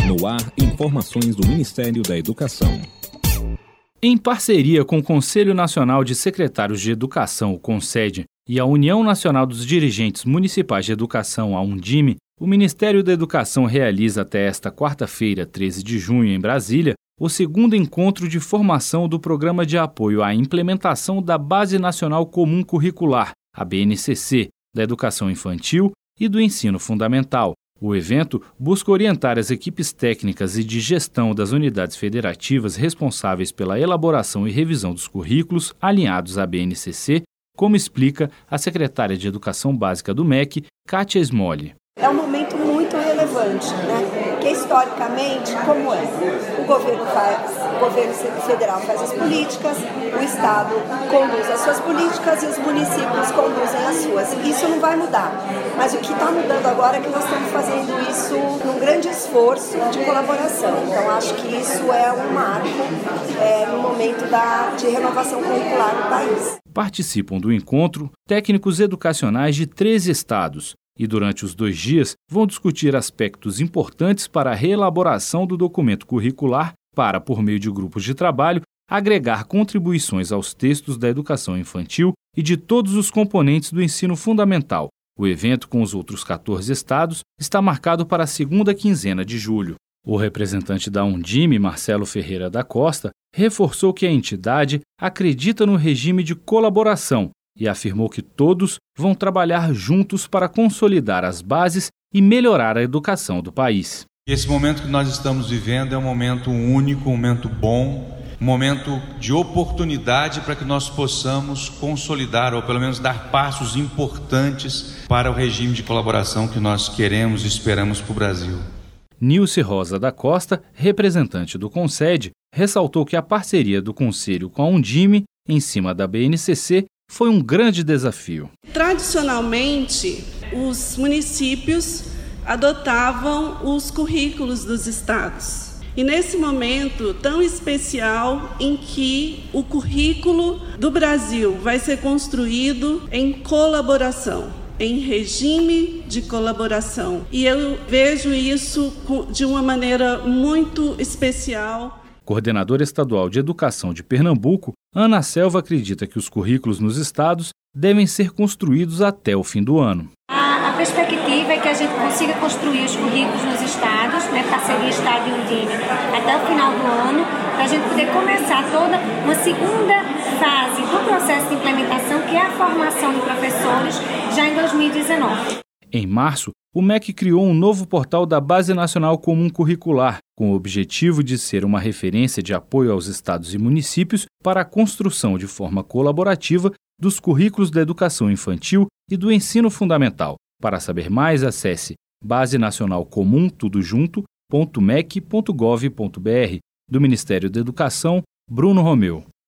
No ar, informações do Ministério da Educação. Em parceria com o Conselho Nacional de Secretários de Educação, o CONSED, e a União Nacional dos Dirigentes Municipais de Educação, a Undime, o Ministério da Educação realiza até esta quarta-feira, 13 de junho, em Brasília, o segundo encontro de formação do Programa de Apoio à Implementação da Base Nacional Comum Curricular, a BNCC, da Educação Infantil e do Ensino Fundamental. O evento busca orientar as equipes técnicas e de gestão das unidades federativas responsáveis pela elaboração e revisão dos currículos alinhados à BNCC, como explica a secretária de Educação Básica do MEC, Kátia Smolli. É um momento muito relevante, né? Que historicamente, como é? O governo federal faz as políticas, o Estado conduz as suas políticas e os municípios conduzem as suas. Isso não vai mudar, mas o que está mudando agora é que nós estamos fazendo isso num grande esforço de colaboração. Então, acho que isso é um marco no momento de renovação curricular no país. Participam do encontro técnicos educacionais de 13 estados. E durante os 2 dias vão discutir aspectos importantes para a reelaboração do documento curricular para, por meio de grupos de trabalho, agregar contribuições aos textos da educação infantil e de todos os componentes do ensino fundamental. O evento, com os outros 14 estados, está marcado para a segunda quinzena de julho. O representante da Undime, Marcelo Ferreira da Costa, reforçou que a entidade acredita no regime de colaboração e afirmou que todos vão trabalhar juntos para consolidar as bases e melhorar a educação do país. Esse momento que nós estamos vivendo é um momento único, um momento bom, um momento de oportunidade para que nós possamos consolidar ou pelo menos dar passos importantes para o regime de colaboração que nós queremos e esperamos para o Brasil. Nilce Rosa da Costa, representante do CONSED, ressaltou que a parceria do Conselho com a Undime, em cima da BNCC, foi um grande desafio. Tradicionalmente, os municípios adotavam os currículos dos estados. E nesse momento tão especial em que o currículo do Brasil vai ser construído em colaboração, em regime de colaboração. E eu vejo isso de uma maneira muito especial. Coordenadora estadual de Educação de Pernambuco, Ana Selva acredita que os currículos nos estados devem ser construídos até o fim do ano. A perspectiva é que a gente consiga construir os currículos nos estados, parceria Estado e Undime, até o final do ano, para a gente poder começar toda uma segunda fase do processo de implementação, que é a formação de professores, já em 2019. Em março, o MEC criou um novo portal da Base Nacional Comum Curricular, com o objetivo de ser uma referência de apoio aos estados e municípios para a construção de forma colaborativa dos currículos da educação infantil e do ensino fundamental. Para saber mais, acesse basenacionalcomum.mec.gov.br. Do Ministério da Educação, Bruno Romeu.